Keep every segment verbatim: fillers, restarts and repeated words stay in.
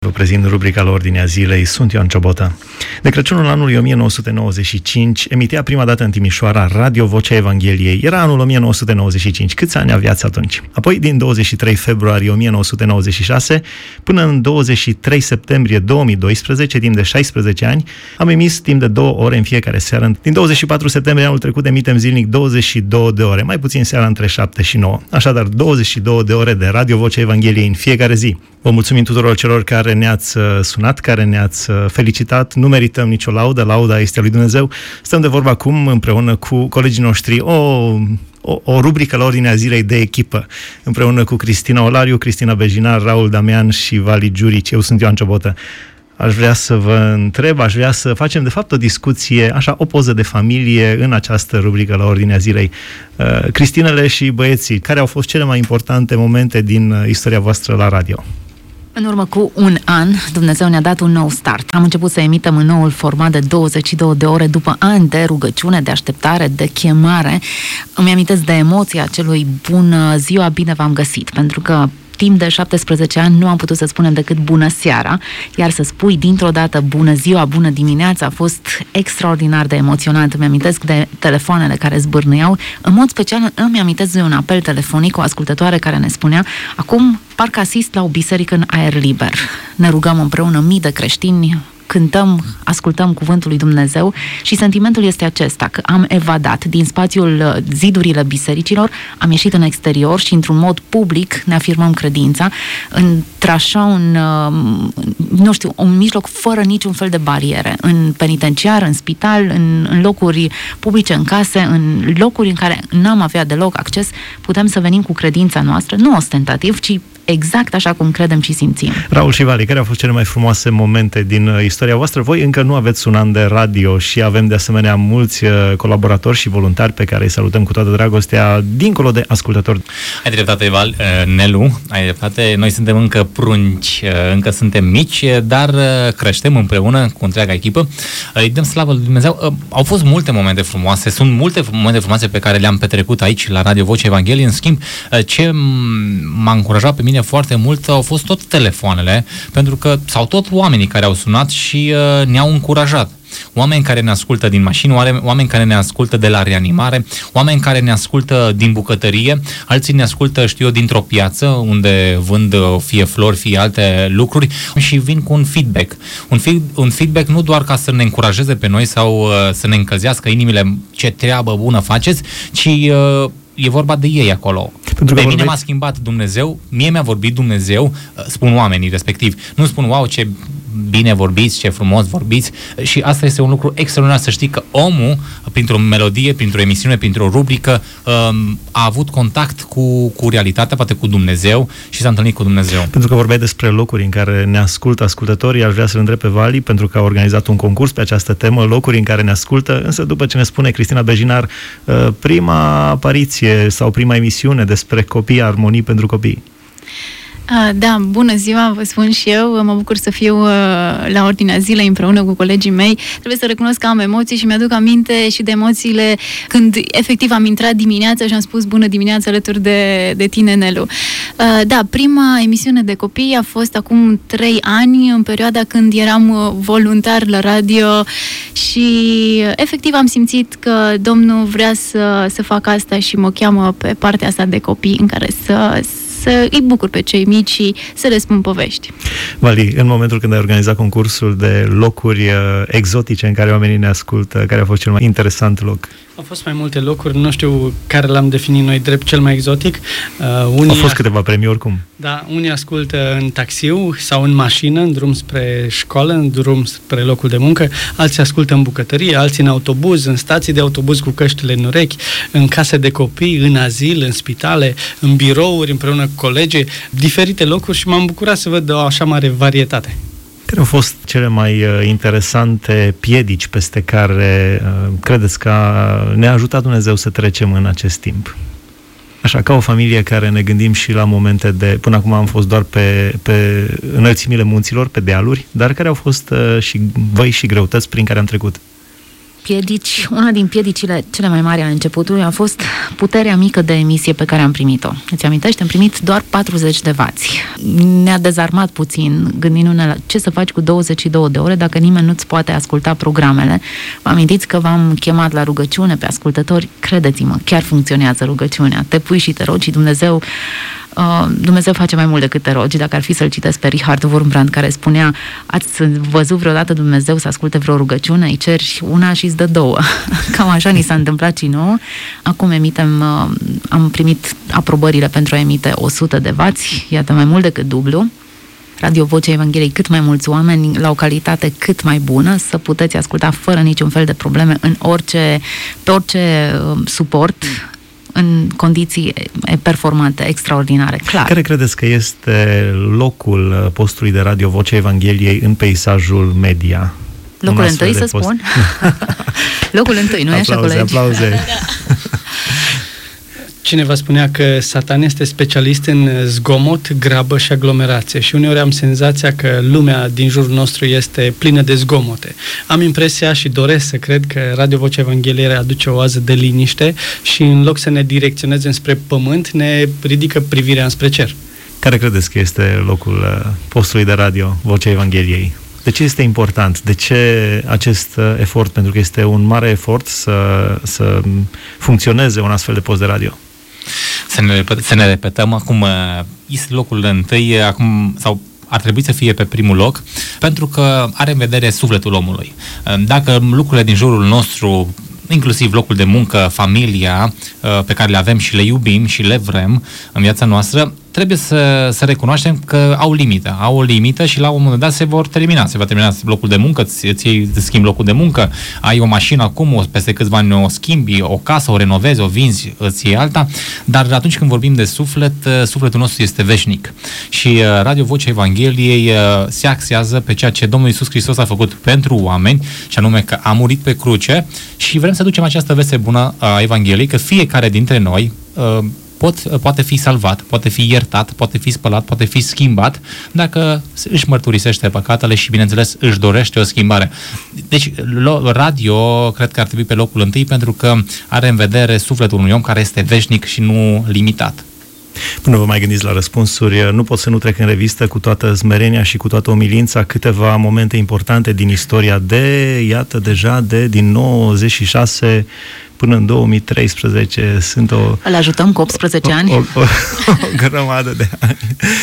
Vă prezint rubrica la Ordinea Zilei. Sunt Ioan Ciobotă. De Crăciunul anului o mie nouă sute nouăzeci și cinci emitea prima dată în Timișoara Radio Vocea Evangheliei. Era anul o mie nouă sute nouăzeci și cinci. Câți ani aveați atunci? Apoi, din douăzeci și trei februarie o mie nouă sute nouăzeci și șase până în douăzeci și trei septembrie două mii doisprezece, timp de șaisprezece ani, am emis timp de două ore în fiecare seară. Din douăzeci și patru septembrie anul trecut emitem zilnic douăzeci și două de ore, mai puțin seara între șapte și nouă. Așadar, douăzeci și două de ore de Radio Vocea Evangheliei în fiecare zi. Vă mulțumim tuturor celor care ne-ați sunat, care ne-ați felicitat. Nu merităm nicio laudă, lauda este a lui Dumnezeu. Stăm de vorbă acum împreună cu colegii noștri, o, o, o rubrică la Ordinea Zilei de echipă, împreună cu Cristina Olariu, Cristina Bejinar, Raul Damian și Vali Giurici. Eu sunt Ioan Ciobotă. Aș vrea să vă întreb, aș vrea să facem de fapt o discuție, așa, o poză de familie în această rubrică la Ordinea Zilei. Uh, Cristinele și băieții, care au fost cele mai importante momente din uh, istoria voastră la radio? În urmă cu un an, Dumnezeu ne-a dat un nou start. Am început să emitem în noul format de douăzeci și două de ore după ani de rugăciune, de așteptare, de chemare. Îmi amintesc de emoția acelui bună ziua, bine v-am găsit, pentru că timp de șaptesprezece ani nu am putut să spunem decât bună seara, iar să spui dintr-o dată bună ziua, bună dimineața a fost extraordinar de emoționant. Îmi amintesc de telefoanele care zbârnăiau. În mod special îmi amintesc de un apel telefonic cu o ascultătoare care ne spunea: acum parcă asist la o biserică în aer liber. Ne rugăm împreună mii de creștini, cântăm, ascultăm cuvântul lui Dumnezeu și sentimentul este acesta, că am evadat din spațiul zidurile bisericilor, am ieșit în exterior și într-un mod public ne afirmăm credința într-așa un, nu știu, un mijloc fără niciun fel de bariere, în penitenciar, în spital, în, în locuri publice, în case, în locuri în care n-am avea deloc acces, putem să venim cu credința noastră, nu ostentativ, ci exact așa cum credem și simțim. Raul și Vali, care au fost cele mai frumoase momente din istoria voastră? Voi încă nu aveți un an de radio și avem de asemenea mulți colaboratori și voluntari pe care îi salutăm cu toată dragostea, dincolo de ascultători. Ai dreptate, Val, Nelu, ai dreptate. Noi suntem încă prunci, încă suntem mici, dar creștem împreună cu întreaga echipă. Îi dăm slavă lui Dumnezeu. Au fost multe momente frumoase, sunt multe momente frumoase pe care le-am petrecut aici la Radio Vocea Evangheliei. În schimb, ce m-a încurajat pe mine foarte mult au fost tot telefoanele, pentru că sau tot oamenii care au sunat și uh, ne-au încurajat. Oameni care ne ascultă din mașini, oameni care ne ascultă de la reanimare, oameni care ne ascultă din bucătărie, alții ne ascultă, știu eu, dintr-o piață unde vând fie flori, fie alte lucruri și vin cu un feedback. Un, fi- un feedback nu doar ca să ne încurajeze pe noi sau uh, să ne încălzească inimile ce treabă bună faceți, ci uh, e vorba de ei acolo. Pentru că pe mine m-a schimbat Dumnezeu, mie mi-a vorbit Dumnezeu, spun oamenii respectiv. Nu spun, wow, ce bine vorbiți, ce frumos vorbiți, și asta este un lucru extraordinar, să știi că omul, printr-o melodie, printr-o emisiune, printr-o rubrică, a avut contact cu, cu realitatea, poate cu Dumnezeu, și s-a întâlnit cu Dumnezeu. Pentru că vorbeai despre locuri în care ne ascultă ascultătorii, aș vrea să-l întreb pe Vali, pentru că a organizat un concurs pe această temă, locuri în care ne ascultă, însă după ce ne spune Cristina Bejinar, prima apariție sau prima emisiune despre copii, armonii pentru copii. Da, bună ziua, vă spun și eu, mă bucur să fiu la Ordinea Zilei împreună cu colegii mei. Trebuie să recunosc că am emoții și mi-aduc aminte și de emoțiile când efectiv am intrat dimineața și am spus bună dimineața alături de, de tine, Nelu. Da, prima emisiune de copii a fost acum trei ani, în perioada când eram voluntar la radio și efectiv am simțit că Domnul vrea să, să facă asta și mă cheamă pe partea asta de copii în care să să îi bucur pe cei mici și să le spun povești. Vali, în momentul când ai organizat concursul de locuri uh, exotice în care oamenii ne ascultă, care a fost cel mai interesant loc? Au fost mai multe locuri, nu știu care l-am definit noi drept cel mai exotic. Uh, unii Au fost câteva premii oricum. Da, unii ascultă în taxiu sau în mașină, în drum spre școală, în drum spre locul de muncă, alții ascultă în bucătărie, alții în autobuz, în stații de autobuz cu căștile în urechi, în case de copii, în azil, în spitale, în birouri, împreună cu colegi, diferite locuri, și m-am bucurat să văd o așa mare varietate. Care au fost cele mai uh, interesante piedici peste care uh, credeți că ne-a ajutat Dumnezeu să trecem în acest timp? Așa, ca o familie care ne gândim și la momente de... Până acum am fost doar pe, pe înălțimile munților, pe dealuri, dar care au fost uh, și văi și greutăți prin care am trecut? piedici, una din piedicile cele mai mari ale începutului a fost puterea mică de emisie pe care am primit-o. Îți amintești? Am primit doar patruzeci de vați. Ne-a dezarmat puțin, gândindu-ne la ce să faci cu douăzeci și două de ore dacă nimeni nu-ți poate asculta programele. Vă amintiți că v-am chemat la rugăciune pe ascultători? Credeți-mă, chiar funcționează rugăciunea. Te pui și te rogi și Dumnezeu Uh, Dumnezeu face mai mult decât te rogi. Dacă ar fi să-l citesc pe Richard Wurmbrand, care spunea: ați văzut vreodată Dumnezeu să asculte vreo rugăciune? Îi ceri una și îți dă două. Cam așa ni s-a întâmplat și nouă. Acum emitem, uh, am primit aprobările pentru a emite o sută de vați, iată, mai mult decât dublu. Radio Vocea Evangheliei, cât mai mulți oameni, la o calitate cât mai bună, să puteți asculta fără niciun fel de probleme în orice, pe orice uh, suport, în condiții performante, extraordinare, clar. Care credeți că este locul postului de Radio Vocea Evangheliei în peisajul media? Locul întâi, să post... spun? Locul întâi, nu e așa, colegi? Aplauze, aplauze. Cineva spunea că Satan este specialist în zgomot, grabă și aglomerație și uneori am senzația că lumea din jurul nostru este plină de zgomote. Am impresia și doresc să cred că Radio Vocea Evangheliei aduce o oază de liniște și în loc să ne direcționeze înspre pământ, ne ridică privirea înspre cer. Care credeți că este locul postului de Radio Vocea Evangheliei? De ce este important? De ce acest efort? Pentru că este un mare efort să, să funcționeze un astfel de post de radio. Să ne, repet, să ne repetăm, acum este locul întâi, acum, sau ar trebui să fie pe primul loc, pentru că are în vedere sufletul omului. Dacă lucrurile din jurul nostru, inclusiv locul de muncă, familia, pe care le avem și le iubim și le vrem în viața noastră, trebuie să, să recunoaștem că au limită. Au o limită și la un moment dat se vor termina. Se va termina locul de muncă, îți, îți schimbi locul de muncă, ai o mașină acum, o, peste câțiva ani o schimbi, o casă, o renovezi, o vinzi, îți iei alta, dar atunci când vorbim de suflet, sufletul nostru este veșnic. Și Radio Vocea Evangheliei se axează pe ceea ce Domnul Iisus Hristos a făcut pentru oameni, și anume că a murit pe cruce, și vrem să ducem această veste bună a Evangheliei, că fiecare dintre noi Pot, poate fi salvat, poate fi iertat, poate fi spălat, poate fi schimbat dacă își mărturisește păcatele și, bineînțeles, își dorește o schimbare. Deci, radio cred că ar trebui pe locul întâi, pentru că are în vedere sufletul unui om care este veșnic și nu limitat. Până vă mai gândiți la răspunsuri, nu pot să nu trec în revistă cu toată smerenia și cu toată umilința câteva momente importante din istoria de, iată, deja de din nouăzeci și șase până în două mii treisprezece. Sunt o... Îl ajutăm cu optsprezece ani? O, o, o, o grămadă de ani.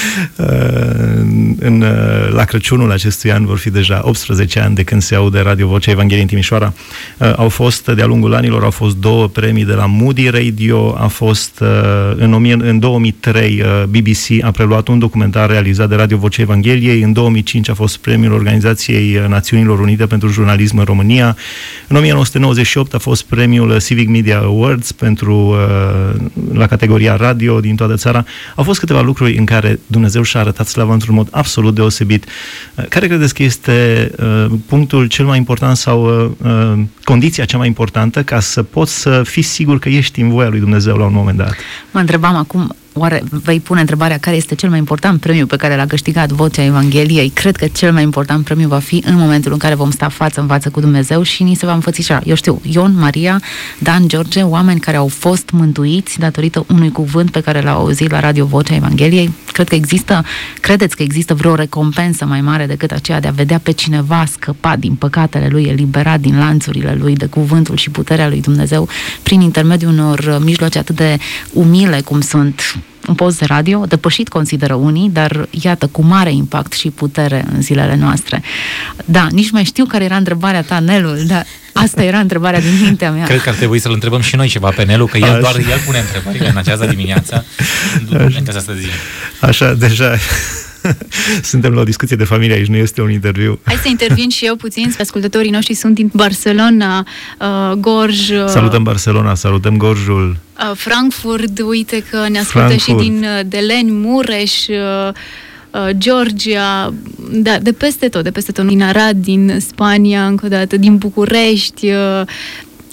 În, la Crăciunul acestui an vor fi deja optsprezece ani de când se aude Radio Vocea Evangheliei în Timișoara. Au fost, de-a lungul anilor, au fost două premii de la Moody Radio, a fost în, în două mii trei B B C a preluat un documentar realizat de Radio Vocea Evangheliei, în două mii cinci a fost premiul Organizației Națiunilor Unite pentru Jurnalism în România, în o mie nouă sute nouăzeci și opt a fost premiul Civic Media Awards pentru, la categoria radio din toată țara. Au fost câteva lucruri în care Dumnezeu și-a arătat slava într-un mod absolut deosebit. Care credeți că este punctul cel mai important sau condiția cea mai importantă ca să poți să fii sigur că ești în voia lui Dumnezeu la un moment dat? Mă întrebam acum, oare vei pune întrebarea care este cel mai important premiu pe care l-a câștigat Vocea Evangheliei? Cred că cel mai important premiu va fi în momentul în care vom sta față în față cu Dumnezeu și ni se va înfățișa. Eu știu, Ion, Maria, Dan, George, oameni care au fost mântuiți datorită unui cuvânt pe care l-au auzit la Radio Vocea Evangheliei. Cred că există, credeți că există vreo recompensă mai mare decât aceea de a vedea pe cineva scăpat din păcatele lui, eliberat din lanțurile lui, de cuvântul și puterea lui Dumnezeu, prin intermediul unor mijloace atât de umile cum sunt un post de radio, depășit consideră unii, dar iată, cu mare impact și putere în zilele noastre. Da, nici mai știu care era întrebarea ta, Nelu, dar asta era întrebarea din mintea mea. Cred că ar trebui să-l întrebăm și noi ceva pe Nelu, că el Așa. doar el pune întrebările în această dimineață, în această zi. Așa, deja... Suntem la o discuție de familie aici, nu este un interviu. Hai să intervin și eu puțin. Ascultătorii noștri sunt din Barcelona, uh, Gorj. Uh, salutăm Barcelona, salutăm Gorjul. Uh, Frankfurt, uite că ne ascultă Frankfurt. Și din uh, Deleni, Mureș, uh, uh, Georgia, da, de peste tot, de peste tot, din Arad, din Spania, încă o dată, din București. Uh,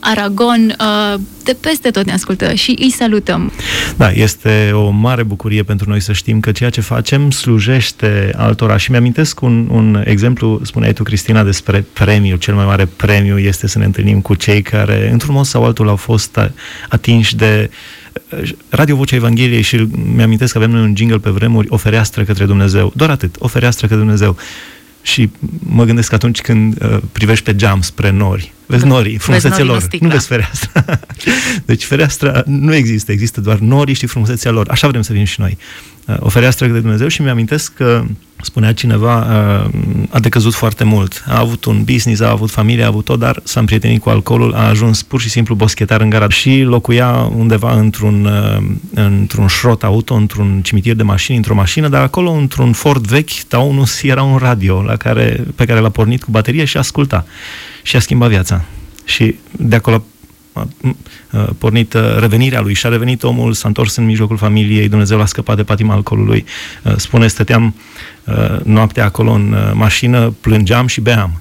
Aragon, de peste tot ne ascultă și îi salutăm. Da, este o mare bucurie pentru noi să știm că ceea ce facem slujește altora. Și mi-amintesc un, un exemplu, spuneai tu, Cristina, despre premiu. Cel mai mare premiu este să ne întâlnim cu cei care, într-un mod sau altul, au fost atinși de Radio Vocea Evangheliei și mi-amintesc că avem noi un jingle pe vremuri, o fereastră către Dumnezeu. Doar atât, o fereastră către Dumnezeu. Și mă gândesc că atunci când uh, privești pe geam spre nori, vezi norii, frumusețea lor, nu vezi fereastra. Deci fereastra nu există, există doar norii și frumusețea lor. Așa vrem să fim și noi. Uh, o fereastră către Dumnezeu. Și mi-amintesc că spunea cineva, uh, a decăzut foarte mult. A avut un business, a avut familie, a avut tot, dar s-a împrietenit cu alcoolul, a ajuns pur și simplu boschetar în gara și locuia undeva într-un, uh, într-un șrot auto, într-un cimitir de mașini, într-o mașină, dar acolo, într-un Ford vechi, Taunus, era un radio la care, pe care l-a pornit cu baterie și asculta. Și a schimbat viața. Și de acolo a pornit revenirea lui și a revenit omul, s-a întors în mijlocul familiei, Dumnezeu l-a scăpat de patima alcoolului. Spune, stăteam noaptea acolo în mașină, plângeam și beam,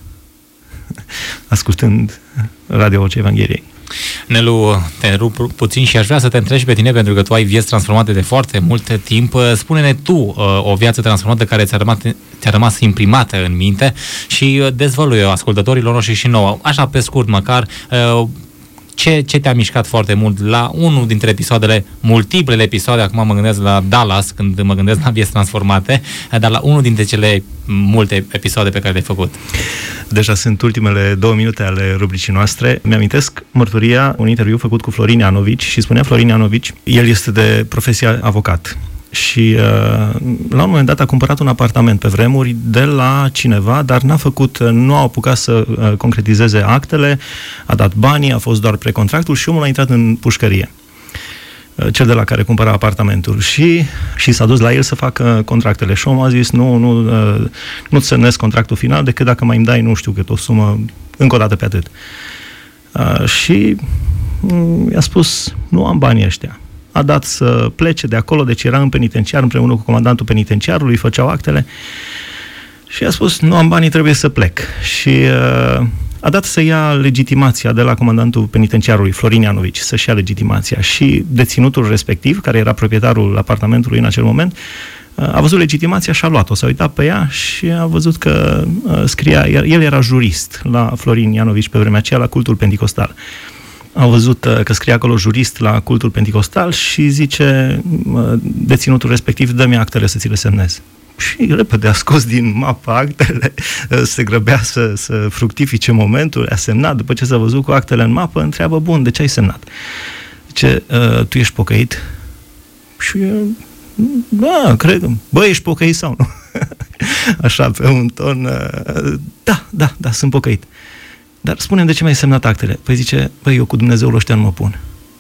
ascultând Radio Vocea Evangheliei. Nelu, te rup puțin și aș vrea să te întreb pe tine, pentru că tu ai vieți transformate de foarte mult timp. Spune-ne tu o viață transformată care ți-a rămas, ți-a rămas imprimată în minte și dezvăluie ascultătorilor noștri și nouă, așa pe scurt măcar, ce, ce te-a mișcat foarte mult la unul dintre episoadele, multiplele episoade, acum mă gândesc la Dallas, când mă gândesc la vieți transformate, dar la unul dintre cele multe episoade pe care le-ai făcut. Deja sunt ultimele două minute ale rubricii noastre. Mi-amintesc mărturia, un interviu făcut cu Florin Ianovici și spunea Florin Ianovici, el este de profesie avocat. Și uh, la un moment dat a cumpărat un apartament pe vremuri de la cineva, dar n-a făcut, nu a apucat să uh, concretizeze actele, a dat banii, a fost doar precontractul și omul a intrat în pușcărie, uh, cel de la care cumpăra apartamentul, și, și s-a dus la el să facă contractele și omul a zis, nu, nu, uh, nu-ți semnezi contractul final decât dacă mai îmi dai nu știu cât, o sumă încă o dată pe atât. Uh, și uh, i-a spus, nu am banii ăștia. A dat să plece de acolo, deci era în penitenciar împreună cu comandantul penitenciarului, făceau actele și a spus, nu am banii, trebuie să plec. Și uh, a dat să ia legitimația de la comandantul penitenciarului, Florin Ianovici, să-și ia legitimația și deținutul respectiv, care era proprietarul apartamentului în acel moment, uh, a văzut legitimația și a luat-o, s-a uitat pe ea și a văzut că uh, scria, el era jurist la Florin Ianovici pe vremea aceea, la cultul penticostal. A văzut că scrie acolo jurist la cultul penticostal și zice, deținutul respectiv, dă-mi actele să ți le semnez. Și repede a scos din mapă actele, se grăbea să, să fructifice momentul, a semnat, după ce s-a văzut cu actele în mapă, întreabă, bun, de ce ai semnat? Zice, tu ești pocăit? Și da, cred, bă, ești pocăit sau nu? Așa, pe un ton, da, da, da, sunt pocăit. Dar spune-mi de ce mi-ai semnat actele? Păi zice, păi eu cu Dumnezeul ăștia nu mă pun.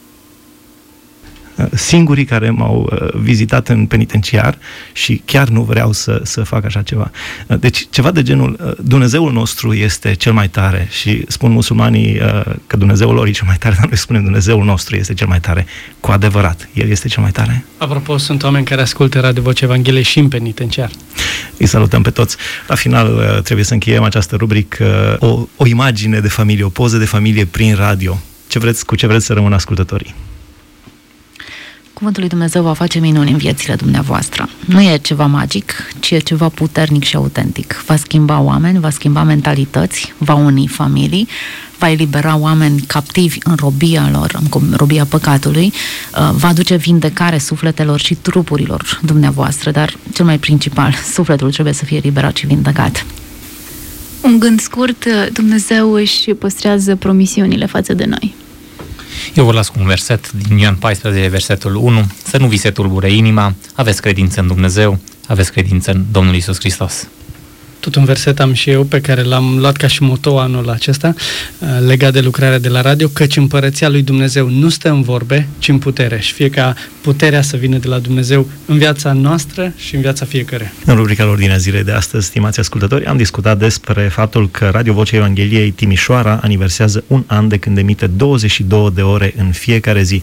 Singurii care m-au vizitat în penitenciar și chiar nu vreau să, să fac așa ceva. Deci ceva de genul, Dumnezeul nostru este cel mai tare și spun musulmanii că Dumnezeul lor e cel mai tare, dar noi spunem Dumnezeul nostru este cel mai tare. Cu adevărat, El este cel mai tare. Apropo, sunt oameni care ascultă Radio Vocea Evangheliei și în penitenciar. Îi salutăm pe toți. La final trebuie să încheiem această rubrică, o, o imagine de familie, o poză de familie prin radio. Ce vreți, cu ce vreți să rămână ascultătorii? Cuvântul lui Dumnezeu va face minuni în viețile dumneavoastră. Nu e ceva magic, ci e ceva puternic și autentic. Va schimba oameni, va schimba mentalități, va uni familii, va elibera oameni captivi în robia lor, în robia păcatului, va aduce vindecare sufletelor și trupurilor dumneavoastră, dar cel mai principal, sufletul trebuie să fie eliberat și vindecat. Un gând scurt, Dumnezeu își păstrează promisiunile față de noi. Eu vă las cu un verset din Ioan paisprezece, versetul unu. Să nu vi se tulbure inima, aveți credință în Dumnezeu, aveți credință în Domnul Iisus Hristos. Tot un verset am și eu pe care l-am luat ca și motou anul acesta, legat de lucrarea de la radio, căci împărăția lui Dumnezeu nu stă în vorbe, ci în putere. Și fie ca puterea să vină de la Dumnezeu în viața noastră și în viața fiecare. În rubrica Ordinea Zilei de astăzi, stimați ascultători, am discutat despre faptul că Radio Vocea Evangheliei Timișoara aniversează un an de când emite douăzeci și două de ore în fiecare zi.